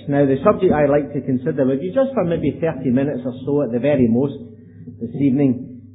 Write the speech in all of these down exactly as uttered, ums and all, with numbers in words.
text. Now, the subject I'd like to consider with you, just for maybe thirty minutes or so at the very most this evening,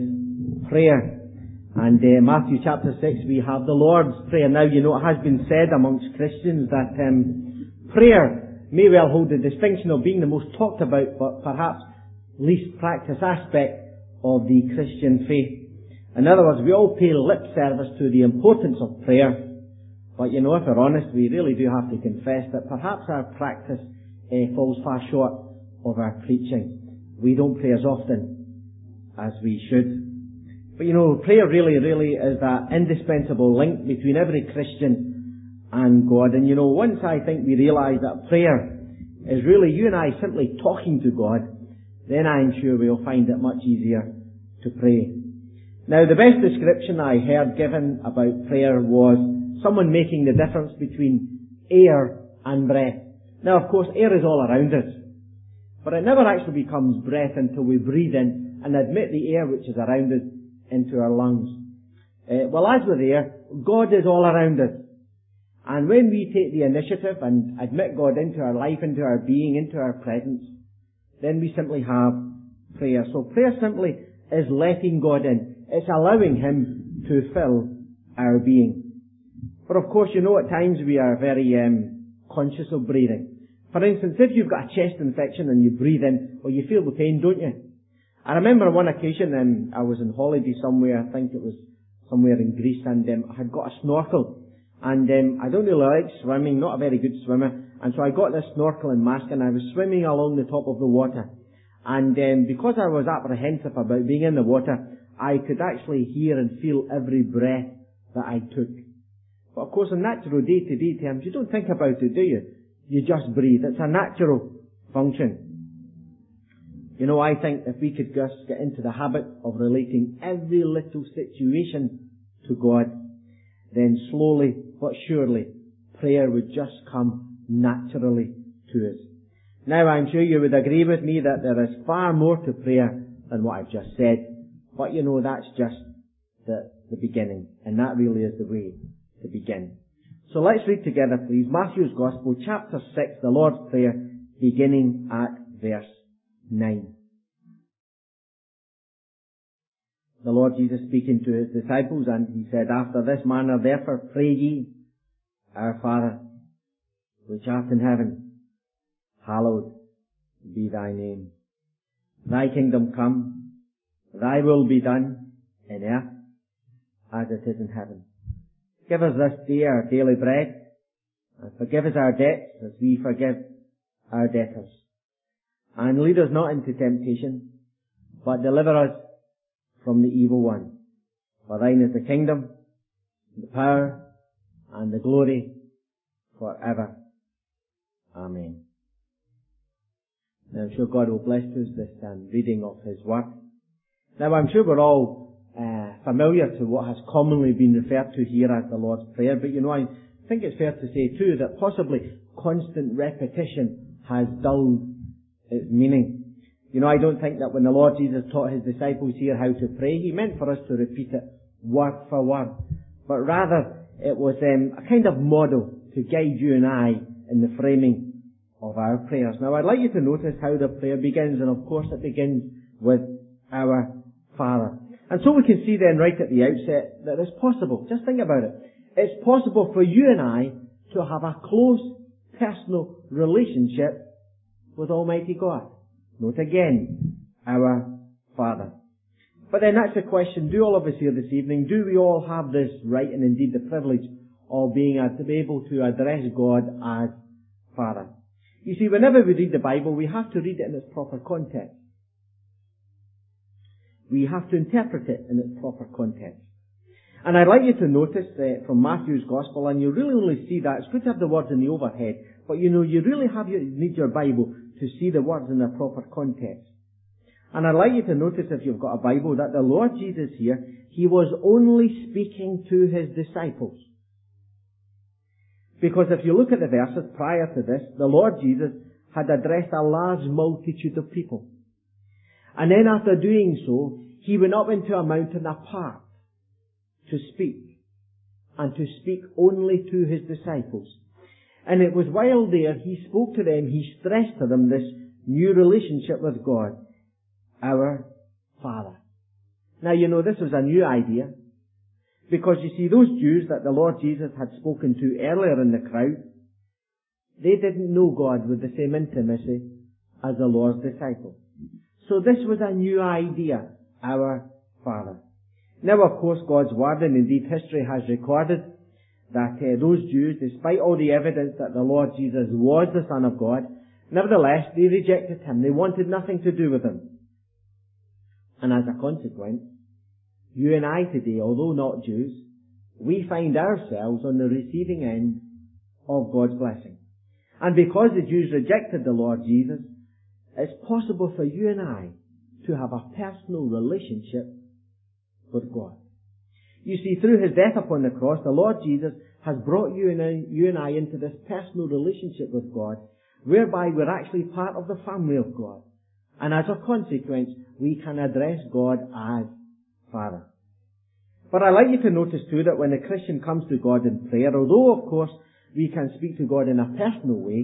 is prayer. And uh, Matthew chapter six, we have the Lord's Prayer. Now, you know, it has been said amongst Christians that um, prayer may well hold the distinction of being the most talked about, but perhaps least practiced aspect of the Christian faith. In other words, we all pay lip service to the importance of prayer, but you know, if we're honest, we really do have to confess that perhaps our practice uh, falls far short of our preaching. We don't pray as often as we should. But you know, prayer really, really is that indispensable link between every Christian and God. And you know, once I think we realise that prayer is really you and I simply talking to God, then I'm sure we'll find it much easier to pray. Now, the best description I heard given about prayer was someone making the difference between air and breath. Now, of course, air is all around us, but it never actually becomes breath until we breathe in and admit the air which is around us into our lungs. Uh, well, as with air, God is all around us. And when we take the initiative and admit God into our life, into our being, into our presence, then we simply have prayer. So prayer simply is letting God in. It's allowing Him to fill our being. But of course, you know, at times we are very um, conscious of breathing. For instance, if you've got a chest infection and you breathe in, well, you feel the pain, don't you? I remember on one occasion, um, I was on holiday somewhere, I think it was somewhere in Greece, and um, I had got a snorkel. And um, I don't really like swimming, not a very good swimmer, and so I got this snorkel and mask and I was swimming along the top of the water. And um, because I was apprehensive about being in the water, I could actually hear and feel every breath that I took. But of course, in natural day-to-day terms, you don't think about it, do you? You just breathe. It's a natural function. You know, I think if we could just get into the habit of relating every little situation to God, then slowly but surely prayer would just come naturally to us. Now, I'm sure you would agree with me that there is far more to prayer than what I've just said, but you know, that's just the, the beginning, and that really is the way to begin. So let's read together, please, Matthew's Gospel, chapter six, the Lord's Prayer, beginning at verse nine. The Lord Jesus speaking to His disciples, and He said, After this manner therefore pray ye, Our Father, which art in heaven, hallowed be Thy name. Thy kingdom come, Thy will be done in earth as it is in heaven. Give us this day our daily bread, and forgive us our debts as we forgive our debtors. And lead us not into temptation, but deliver us from the evil one. For Thine is the kingdom, the power, and the glory forever. Amen. Now, I'm sure God will bless us this um, reading of His Word. Now, I'm sure we're all uh, familiar to what has commonly been referred to here as the Lord's Prayer, but you know, I think it's fair to say too that possibly constant repetition has dulled its meaning. You know, I don't think that when the Lord Jesus taught His disciples here how to pray, He meant for us to repeat it word for word, but rather it was um, a kind of model to guide you and I in the framing of our prayers. Now, I'd like you to notice how the prayer begins, and of course it begins with Our Father. And so we can see then right at the outset that it's possible. Just think about it. It's possible for you and I to have a close personal relationship with Almighty God. Note again, Our Father. But then that's the question, do all of us here this evening, do we all have this right and indeed the privilege of being uh, to be able to address God as Father? You see, whenever we read the Bible, we have to read it in its proper context. We have to interpret it in its proper context. And I'd like you to notice uh, from Matthew's Gospel, and you really only see that, it's good to have the words in the overhead, but you know, you really have your, need your Bible to see the words in their proper context. And I'd like you to notice, if you've got a Bible, that the Lord Jesus here, He was only speaking to His disciples. Because if you look at the verses prior to this, the Lord Jesus had addressed a large multitude of people. And then after doing so, He went up into a mountain apart to speak, and to speak only to His disciples. And it was while there he spoke to them, he stressed to them this new relationship with God, our Father. Now you know this was a new idea, because you see those Jews that the Lord Jesus had spoken to earlier in the crowd, they didn't know God with the same intimacy as the Lord's disciples. So this was a new idea, our Father. Now of course God's Word, and indeed history has recorded that uh, those Jews, despite all the evidence that the Lord Jesus was the Son of God, nevertheless they rejected Him. They wanted nothing to do with Him. And as a consequence, you and I today, although not Jews, we find ourselves on the receiving end of God's blessing. And because the Jews rejected the Lord Jesus, it's possible for you and I to have a personal relationship with God. You see, through His death upon the cross, the Lord Jesus has brought you and I, you and I into this personal relationship with God, whereby we're actually part of the family of God. And as a consequence, we can address God as Father. But I'd like you to notice too that when a Christian comes to God in prayer, although of course we can speak to God in a personal way,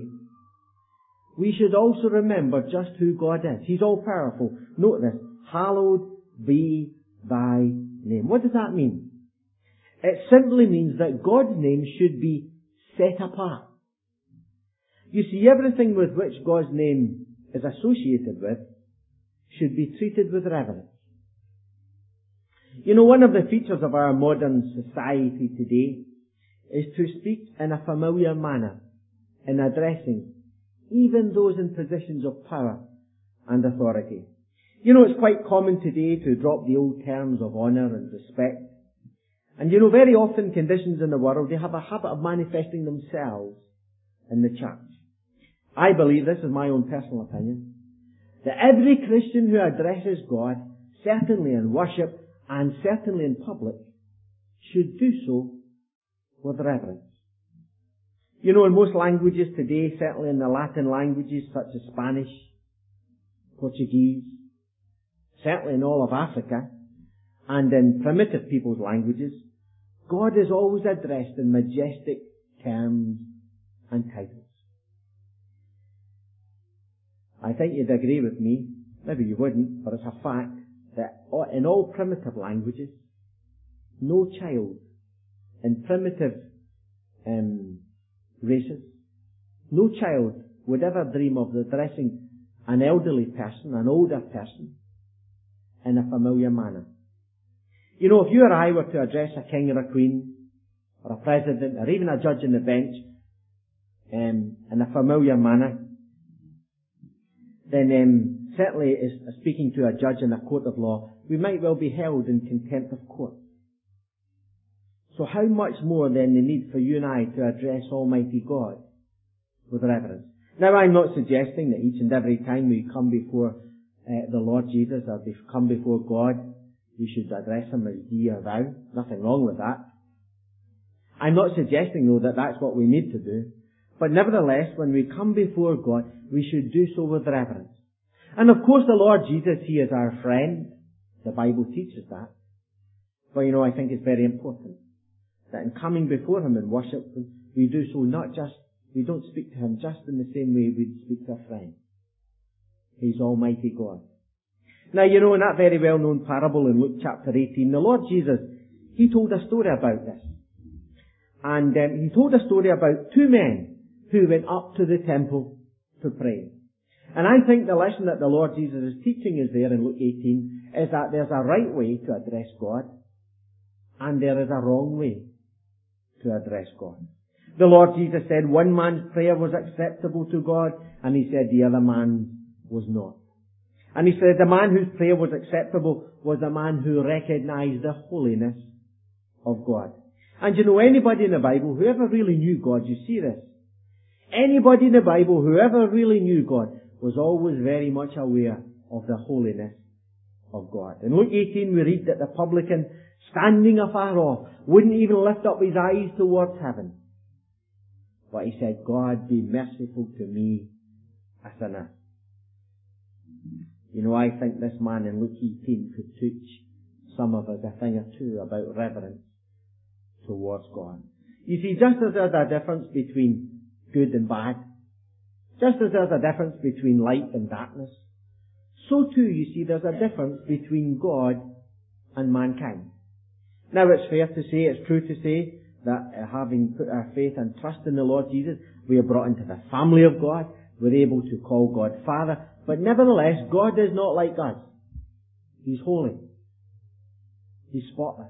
we should also remember just who God is. He's all powerful. Note this, hallowed be thy name. What does that mean? It simply means that God's name should be set apart. You see, everything with which God's name is associated with should be treated with reverence. You know, one of the features of our modern society today is to speak in a familiar manner in addressing even those in positions of power and authority. You know, it's quite common today to drop the old terms of honour and respect. And you know, very often conditions in the world, they have a habit of manifesting themselves in the church. I believe, this is my own personal opinion, that every Christian who addresses God, certainly in worship and certainly in public, should do so with reverence. You know, in most languages today, certainly in the Latin languages such as Spanish, Portuguese, certainly in all of Africa, and in primitive people's languages, God is always addressed in majestic terms and titles. I think you'd agree with me, maybe you wouldn't, but it's a fact that in all primitive languages, no child in primitive um, races, no child would ever dream of addressing an elderly person, an older person, in a familiar manner. You know, if you or I were to address a king or a queen, or a president, or even a judge on the bench, um, in a familiar manner, then um, certainly as speaking to a judge in a court of law, we might well be held in contempt of court. So how much more then the need for you and I to address Almighty God with reverence? Now, I'm not suggesting that each and every time we come before uh, the Lord Jesus or be- come before God, we should address Him as thee or thou. Nothing wrong with that. I'm not suggesting, though, that that's what we need to do. But nevertheless, when we come before God, we should do so with reverence. And of course, the Lord Jesus, He is our friend. The Bible teaches that. But you know, I think it's very important that in coming before Him in worship, we do so not just, we don't speak to Him just in the same way we'd speak to a friend. He's Almighty God. Now, you know, in that very well-known parable in Luke chapter eighteen, the Lord Jesus, He told a story about this. And um, He told a story about two men who went up to the temple to pray. And I think the lesson that the Lord Jesus is teaching us there in Luke eighteen is that there's a right way to address God, and there is a wrong way to address God. The Lord Jesus said one man's prayer was acceptable to God, and He said the other man's was not. And He said the man whose prayer was acceptable was the man who recognized the holiness of God. And you know, anybody in the Bible, whoever really knew God, you see this. Anybody in the Bible, whoever really knew God, was always very much aware of the holiness of God. In Luke eighteen we read that the publican, standing afar off, wouldn't even lift up his eyes towards heaven. But he said, God, be merciful to me, a sinner. You know, I think this man in Luke eighteen could teach some of us a thing or two about reverence towards God. You see, just as there's a difference between good and bad. Just as there's a difference between light and darkness, so too, you see, there's a difference between God and mankind. Now, it's fair to say, it's true to say, that uh, having put our faith and trust in the Lord Jesus, we are brought into the family of God. We're able to call God Father. But nevertheless, God is not like us. He's holy. He's spotless.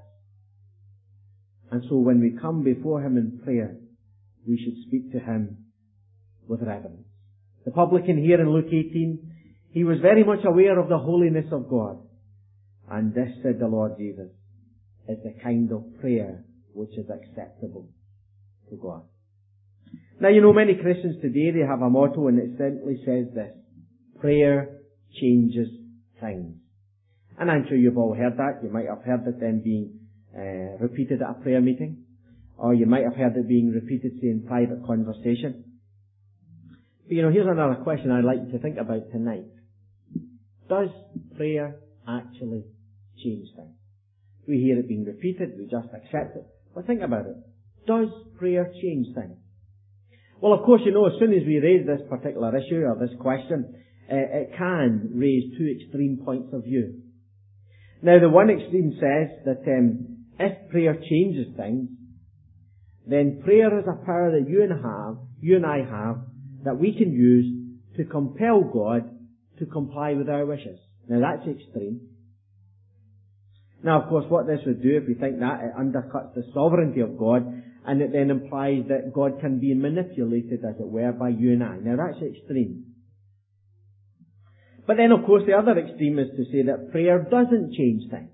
And so when we come before Him in prayer, we should speak to Him with reverence. The publican here in Luke eighteen, he was very much aware of the holiness of God. And this, said the Lord Jesus, is the kind of prayer which is acceptable to God. Now, you know, many Christians today, they have a motto, and it simply says this: prayer changes things. And I'm sure you've all heard that. You might have heard it then being uh, repeated at a prayer meeting, or you might have heard it being repeated, say, in private conversation. But, you know, here's another question I'd like you to think about tonight. Does prayer actually change things? We hear it being repeated, we just accept it. But think about it. Does prayer change things? Well, of course, you know, as soon as we raise this particular issue or this question, uh, it can raise two extreme points of view. Now, the one extreme says that um, if prayer changes things, then prayer is a power that you and have, you and I have, that we can use to compel God to comply with our wishes. Now, that's extreme. Now, of course, what this would do, if we think that, it undercuts the sovereignty of God, and it then implies that God can be manipulated, as it were, by you and I. Now, that's extreme. But then, of course, the other extreme is to say that prayer doesn't change things.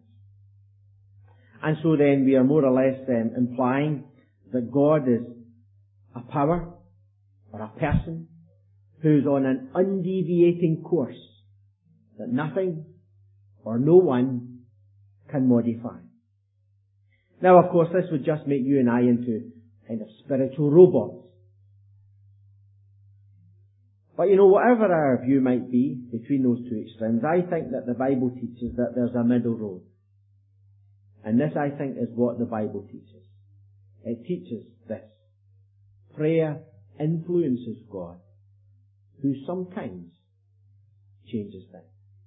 And so then we are more or less um, implying that God is a power or a person who's on an undeviating course that nothing or no one can modify. Now, of course, this would just make you and I into kind of spiritual robots. But you know, whatever our view might be between those two extremes, I think that the Bible teaches that there's a middle road. And this, I think, is what the Bible teaches. It teaches this: prayer influences God, who sometimes changes things.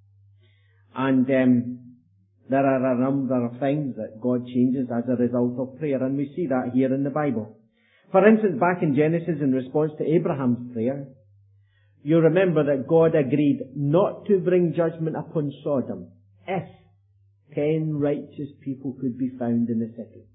And um, there are a number of things that God changes as a result of prayer, and we see that here in the Bible. For instance, back in Genesis, in response to Abraham's prayer, you remember that God agreed not to bring judgment upon Sodom if ten righteous people could be found in the city.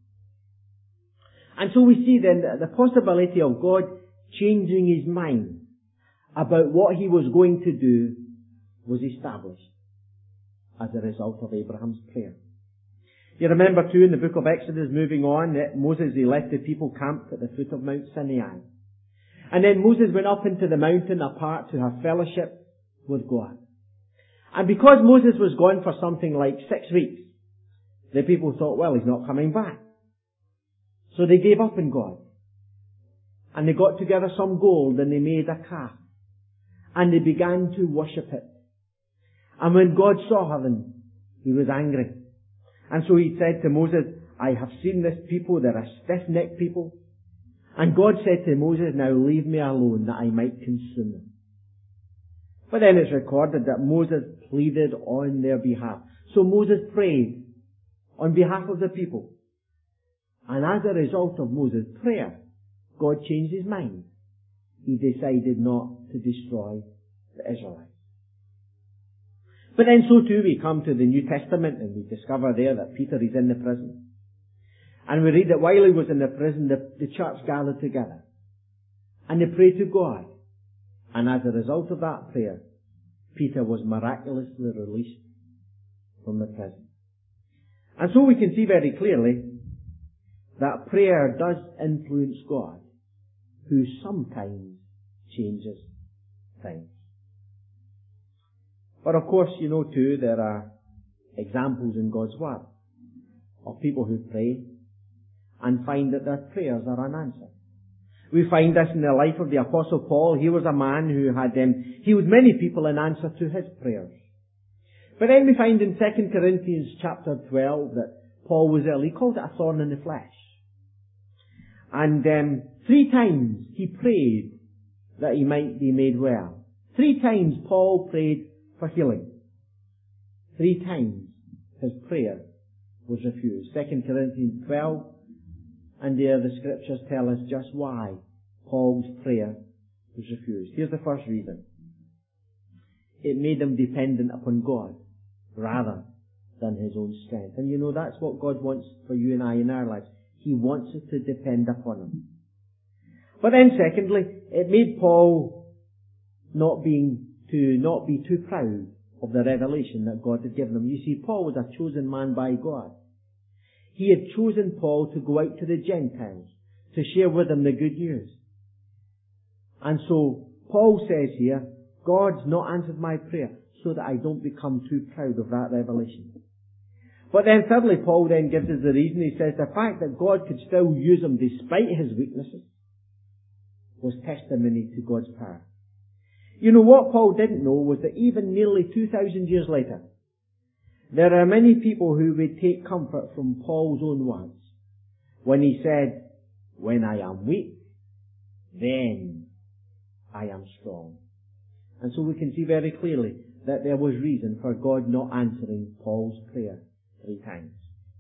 And so we see then that the possibility of God changing His mind about what He was going to do was established as a result of Abraham's prayer. You remember too in the book of Exodus, moving on, that Moses, he left the people camped at the foot of Mount Sinai. And then Moses went up into the mountain apart to have fellowship with God. And because Moses was gone for something like six weeks, the people thought, well, he's not coming back. So they gave up on God. And they got together some gold and they made a calf. And they began to worship it. And when God saw heaven, He was angry. And so He said to Moses, I have seen this people, they're a stiff-necked people. And God said to Moses, now leave me alone that I might consume them. But then it's recorded that Moses pleaded on their behalf. So Moses prayed on behalf of the people. And as a result of Moses' prayer, God changed His mind. He decided not to destroy the Israelites. But then so too we come to the New Testament and we discover there that Peter is in the prison. And we read that while he was in the prison, the, the church gathered together. And they prayed to God. And as a result of that prayer, Peter was miraculously released from the prison. And so we can see very clearly that prayer does influence God, who sometimes changes things. But of course, you know too, there are examples in God's Word of people who pray and find that their prayers are unanswered. We find this in the life of the Apostle Paul. He was a man who had um, healed many people in answer to his prayers. But then we find in Second Corinthians chapter twelve that Paul was ill. He called it a thorn in the flesh. And um, three times he prayed that he might be made well. Three times Paul prayed for healing. Three times his prayer was refused. Second Corinthians twelve, and there the scriptures tell us just why Paul's prayer was refused. Here's the first reason. It made him dependent upon God rather than his own strength. And you know, that's what God wants for you and I in our lives. He wants us to depend upon him. But then secondly, it made Paul not being to not be too proud of the revelation that God had given him. You see, Paul was a chosen man by God. He had chosen Paul to go out to the Gentiles, to share with them the good news. And so, Paul says here, God's not answered my prayer so that I don't become too proud of that revelation. But then thirdly, Paul then gives us the reason. He says the fact that God could still use him despite his weaknesses was testimony to God's power. You know, what Paul didn't know was that even nearly two thousand years later, there are many people who would take comfort from Paul's own words when he said, when I am weak, then I am strong. And so we can see very clearly that there was reason for God not answering Paul's prayer three times.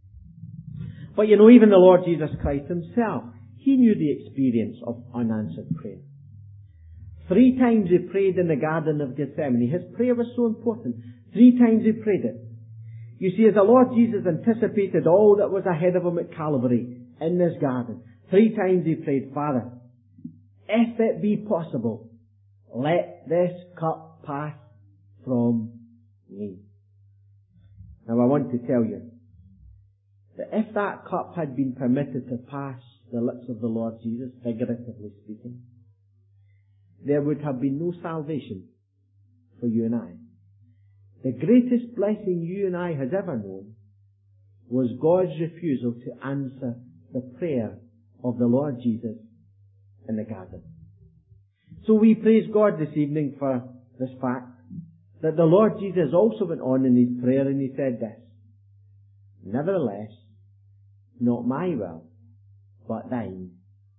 But you know, even the Lord Jesus Christ himself, he knew the experience of unanswered prayer. Three times he prayed in the Garden of Gethsemane. His prayer was so important. Three times he prayed it. You see, as the Lord Jesus anticipated all that was ahead of him at Calvary in this garden, three times he prayed, Father, if it be possible, let this cup pass from me. Now I want to tell you that if that cup had been permitted to pass the lips of the Lord Jesus, figuratively speaking, there would have been no salvation for you and I. The greatest blessing you and I has ever known was God's refusal to answer the prayer of the Lord Jesus in the garden. So we praise God this evening for this fact that the Lord Jesus also went on in his prayer and he said this, nevertheless, not my will, but thine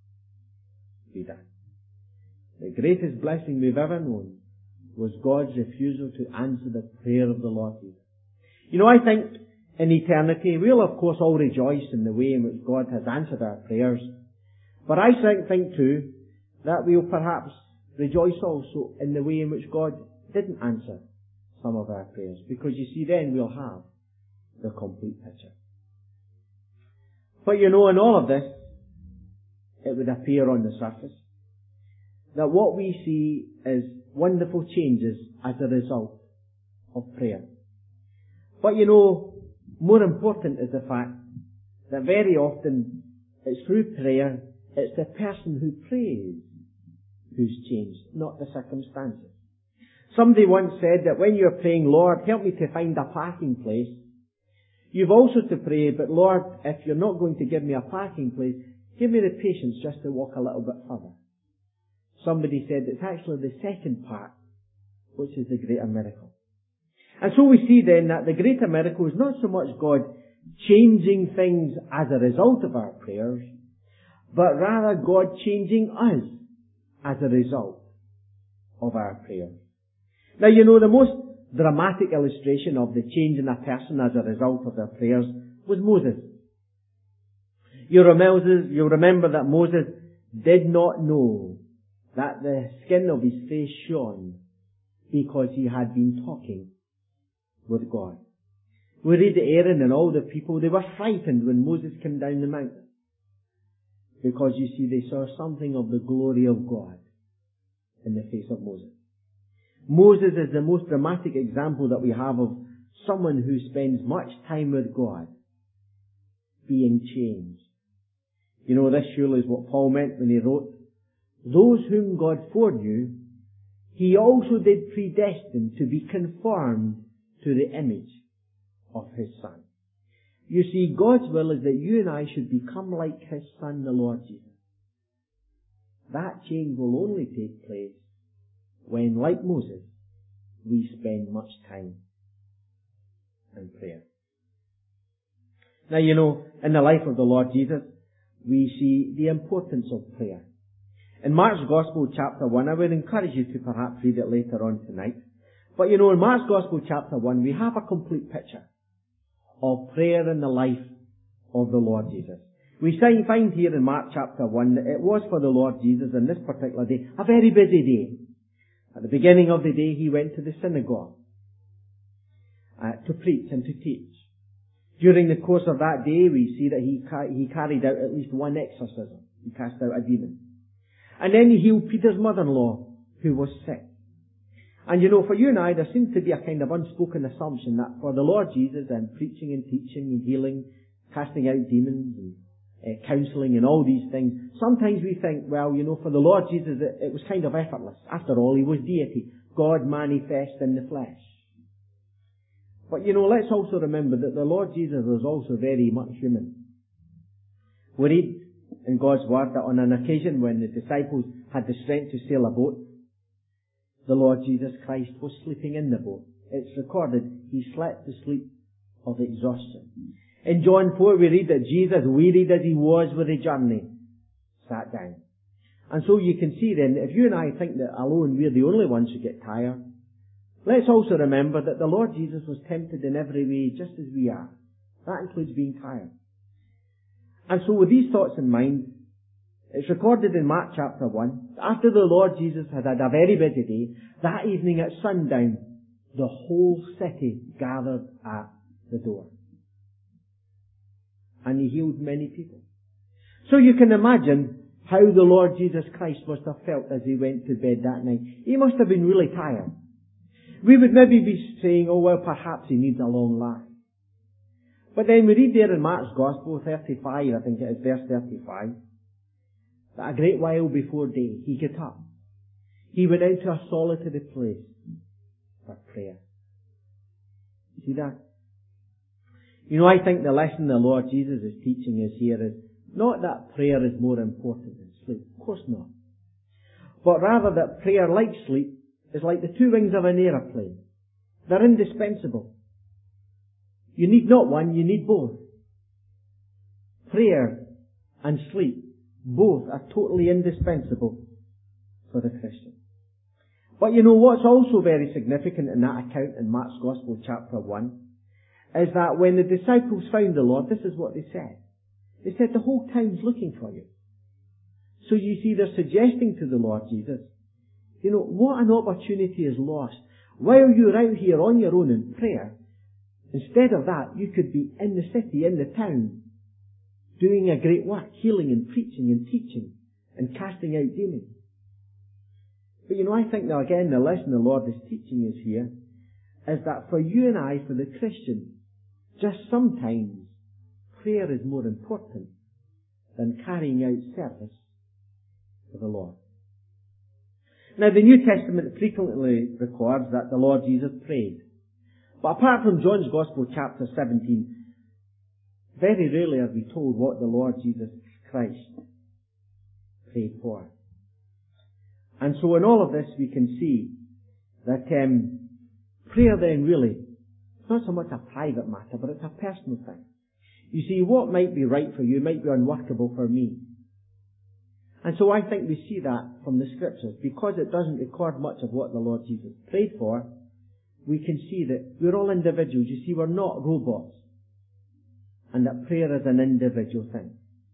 be done. The greatest blessing we've ever known was God's refusal to answer the prayer of the Lord Jesus. You know, I think in eternity we'll of course all rejoice in the way in which God has answered our prayers. But I think, think too that we'll perhaps rejoice also in the way in which God didn't answer some of our prayers. Because you see, then we'll have the complete picture. But you know, in all of this, it would appear on the surface that what we see is wonderful changes as a result of prayer. But you know, more important is the fact that very often it's through prayer, it's the person who prays who's changed, not the circumstances. Somebody once said that when you're praying, Lord, help me to find a parking place, you've also to pray, but Lord, if you're not going to give me a parking place, give me the patience just to walk a little bit further. Somebody said it's actually the second part which is the greater miracle. And so we see then that the greater miracle is not so much God changing things as a result of our prayers, but rather God changing us as a result of our prayers. Now you know, the most dramatic illustration of the change in a person as a result of their prayers was Moses. You remember, you remember that Moses did not know that the skin of his face shone because he had been talking with God. We read that Aaron and all the people, they were frightened when Moses came down the mountain. Because you see, they saw something of the glory of God in the face of Moses. Moses is the most dramatic example that we have of someone who spends much time with God being changed. You know, this surely is what Paul meant when he wrote, those whom God foreknew, he also did predestine to be conformed to the image of his Son. You see, God's will is that you and I should become like his Son, the Lord Jesus. That change will only take place when, like Moses, we spend much time in prayer. Now, you know, in the life of the Lord Jesus, we see the importance of prayer. In Mark's Gospel, chapter one, I would encourage you to perhaps read it later on tonight. But you know, in Mark's Gospel, chapter one, we have a complete picture of prayer in the life of the Lord Jesus. We find here in Mark chapter one that it was for the Lord Jesus on this particular day, a very busy day. At the beginning of the day, he went to the synagogue uh, to preach and to teach. During the course of that day, we see that he, ca- he carried out at least one exorcism. He cast out a demon. And then he healed Peter's mother-in-law, who was sick. And you know, for you and I, there seems to be a kind of unspoken assumption that for the Lord Jesus and preaching and teaching and healing, casting out demons and uh, counselling and all these things, sometimes we think, well, you know, for the Lord Jesus it, it was kind of effortless. After all, he was deity, God manifest in the flesh. But you know, let's also remember that the Lord Jesus was also very much human. We read in God's Word that on an occasion when the disciples had the strength to sail a boat, the Lord Jesus Christ was sleeping in the boat. It's recorded he slept the sleep of exhaustion. In John four we read that Jesus, wearied as he was with the journey, sat down. And so you can see then, if you and I think that alone we're the only ones who get tired, let's also remember that the Lord Jesus was tempted in every way just as we are. That includes being tired. And so with these thoughts in mind, it's recorded in Mark chapter one, after the Lord Jesus had had a very busy day, that evening at sundown, the whole city gathered at the door. And he healed many people. So you can imagine how the Lord Jesus Christ must have felt as he went to bed that night. He must have been really tired. We would maybe be saying, oh well, perhaps he needs a long lie. But then we read there in Mark's Gospel, thirty-five, I think it is, verse thirty-five, that a great while before day, he got up. He went out to a solitary place for prayer. See that? You know, I think the lesson the Lord Jesus is teaching us here is not that prayer is more important than sleep. Of course not. But rather that prayer, like sleep, is like the two wings of an aeroplane. They're indispensable. You need not one, you need both. Prayer and sleep, both are totally indispensable for the Christian. But you know what's also very significant in that account in Mark's Gospel chapter one is that when the disciples found the Lord, this is what they said. They said, the whole town's looking for you. So you see, they're suggesting to the Lord Jesus, you know, what an opportunity is lost. While you're out here on your own in prayer, instead of that, you could be in the city, in the town, doing a great work, healing and preaching and teaching and casting out demons. But you know, I think that again, the lesson the Lord is teaching us here is that for you and I, for the Christian, just sometimes prayer is more important than carrying out service for the Lord. Now, the New Testament frequently records that the Lord Jesus prayed. But apart from John's Gospel chapter seventeen, very rarely are we told what the Lord Jesus Christ prayed for. And so in all of this we can see that um, prayer then really, it's not so much a private matter, but it's a personal thing. You see, what might be right for you might be unworkable for me. And so I think we see that from the Scriptures. Because it doesn't record much of what the Lord Jesus prayed for, we can see that we're all individuals. You see, we're not robots. And that prayer is an individual thing.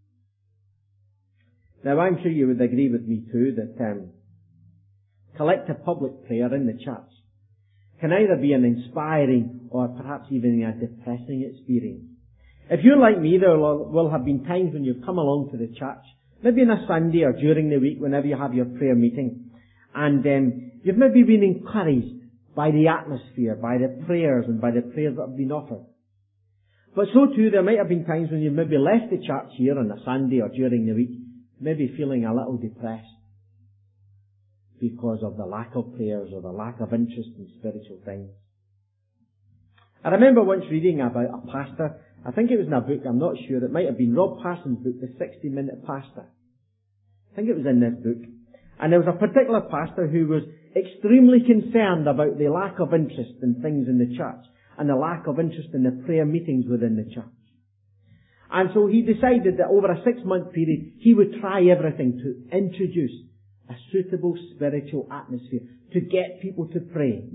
Now, I'm sure you would agree with me too that um, collective public prayer in the church can either be an inspiring or perhaps even a depressing experience. If you're like me, there will, will have been times when you've come along to the church, maybe on a Sunday or during the week whenever you have your prayer meeting, and um, you've maybe been encouraged by the atmosphere, by the prayers and by the prayers that have been offered. But so too, there might have been times when you've maybe left the church here on a Sunday or during the week, maybe feeling a little depressed because of the lack of prayers or the lack of interest in spiritual things. I remember once reading about a pastor, I think it was in a book, I'm not sure, it might have been Rob Parsons' book, The sixty minute Pastor. I think it was in this book. And there was a particular pastor who was extremely concerned about the lack of interest in things in the church and the lack of interest in the prayer meetings within the church. And so he decided that over a six month period he would try everything to introduce a suitable spiritual atmosphere to get people to pray.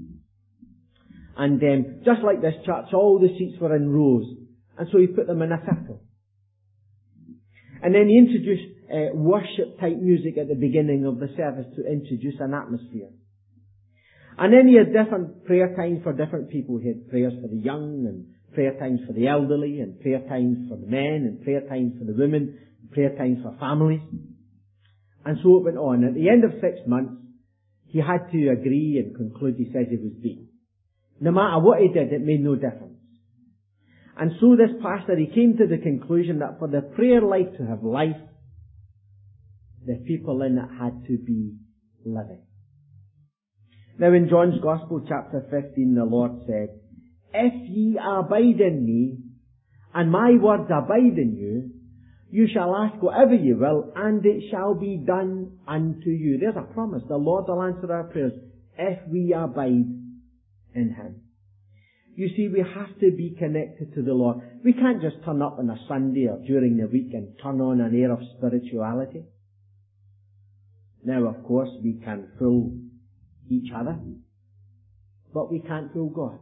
And um, just like this church, all the seats were in rows. And so he put them in a circle. And then he introduced uh, worship-type music at the beginning of the service to introduce an atmosphere. And then he had different prayer times for different people. He had prayers for the young, and prayer times for the elderly, and prayer times for the men, and prayer times for the women, and prayer times for families. And so it went on. At the end of six months, he had to agree and conclude. He said he was beaten. No matter what he did, it made no difference. And so this pastor, he came to the conclusion that for the prayer life to have life, the people in it had to be living. Now in John's Gospel, chapter fifteen, the Lord said, "If ye abide in me, and my words abide in you, you shall ask whatever you will, and it shall be done unto you." There's a promise. The Lord will answer our prayers if we abide in Him. You see, we have to be connected to the Lord. We can't just turn up on a Sunday or during the week and turn on an air of spirituality. Now, of course, we can fool each other, but we can't fool God.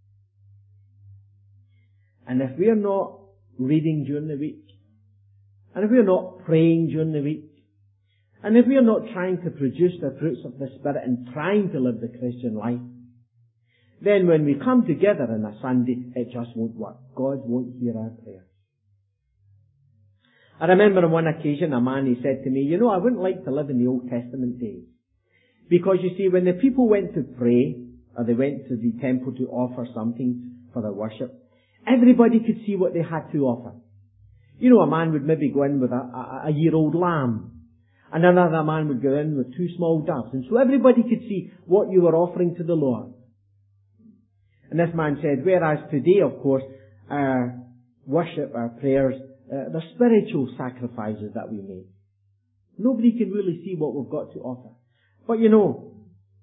And if we're not reading during the week, and if we're not praying during the week, and if we're not trying to produce the fruits of the Spirit and trying to live the Christian life, then when we come together on a Sunday, it just won't work. God won't hear our prayers. I remember on one occasion a man, he said to me, "You know, I wouldn't like to live in the Old Testament days. Because you see, when the people went to pray, or they went to the temple to offer something for their worship, everybody could see what they had to offer. You know, a man would maybe go in with a, a, a year-old lamb, and another man would go in with two small doves, and so everybody could see what you were offering to the Lord. And this man said, whereas today, of course, our worship, our prayers, uh, the spiritual sacrifices that we make. Nobody can really see what we've got to offer. But you know,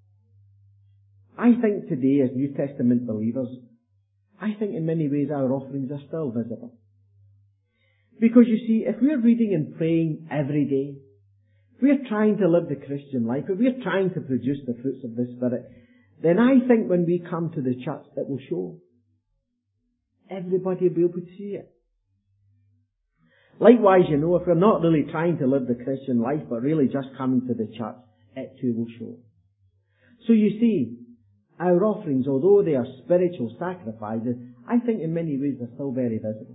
I think today as New Testament believers, I think in many ways our offerings are still visible. Because you see, if we're reading and praying every day, if we're trying to live the Christian life, if we're trying to produce the fruits of the Spirit, then I think when we come to the church it will show. Everybody will be able to see it. Likewise, you know, if we're not really trying to live the Christian life, but really just coming to the church, it too will show. So you see, our offerings, although they are spiritual sacrifices, I think in many ways they're still very visible.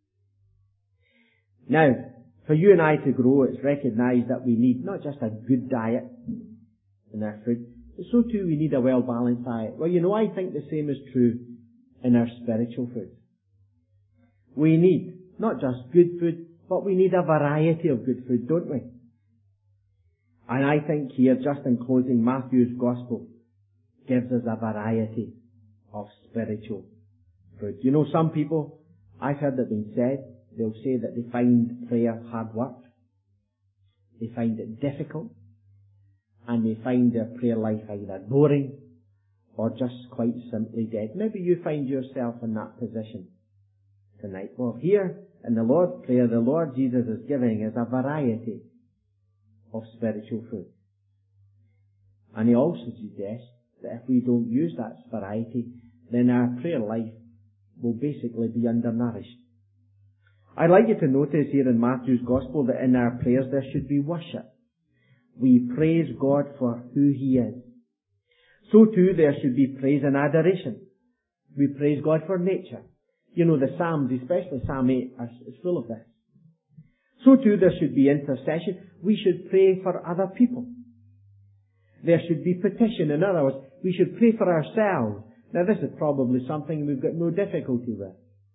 Now, for you and I to grow, it's recognised that we need not just a good diet in our food, but so too we need a well-balanced diet. Well, you know, I think the same is true in our spiritual food. We need not just good food, but we need a variety of good food, don't we? And I think here, just in closing, Matthew's Gospel gives us a variety of spiritual food. You know, some people, I've heard it being said, they'll say that they find prayer hard work, they find it difficult, and they find their prayer life either boring or just quite simply dead. Maybe you find yourself in that position tonight. Well, here in the Lord's Prayer, the Lord Jesus is giving us a variety of spiritual food. And He also suggests that if we don't use that variety, then our prayer life will basically be undernourished. I'd like you to notice here in Matthew's Gospel that in our prayers there should be worship. We praise God for who He is. So too there should be praise and adoration. We praise God for nature. You know, the Psalms, especially Psalm eight, is full of this. So too there should be intercession. We should pray for other people. There should be petition. In other words, we should pray for ourselves. Now this is probably something we've got no difficulty with.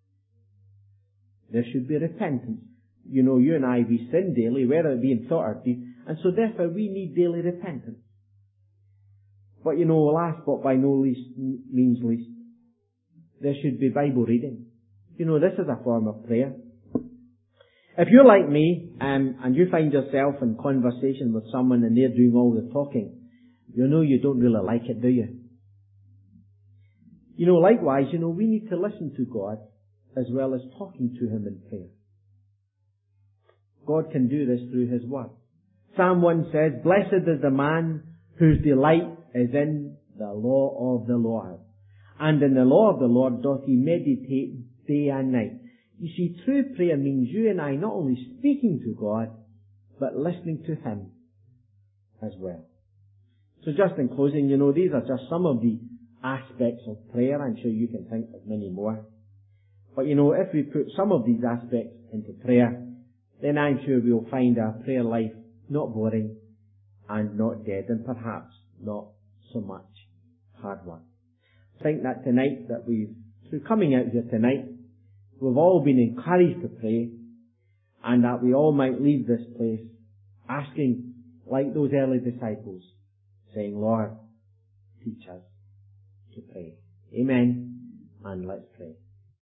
There should be repentance. You know, you and I, we sin daily, whether it be in thought or deed, and so therefore we need daily repentance. But you know, last but by no least means least, there should be Bible reading. You know, this is a form of prayer. If you're like me, um, and you find yourself in conversation with someone and they're doing all the talking, you know you don't really like it, do you? You know, likewise, you know, we need to listen to God as well as talking to Him in prayer. God can do this through His Word. Psalm one says, "Blessed is the man whose delight is in the law of the Lord. And in the law of the Lord doth he meditate day and night." You see, true prayer means you and I not only speaking to God, but listening to Him as well. So just in closing, you know, these are just some of the aspects of prayer. I'm sure you can think of many more. But you know, if we put some of these aspects into prayer, then I'm sure we'll find our prayer life not boring and not dead, and perhaps not so much hard work. I think that tonight, that we've, through coming out here tonight, we've all been encouraged to pray, and that we all might leave this place asking, like those early disciples, saying, "Lord, teach us to pray." Amen. And let's pray.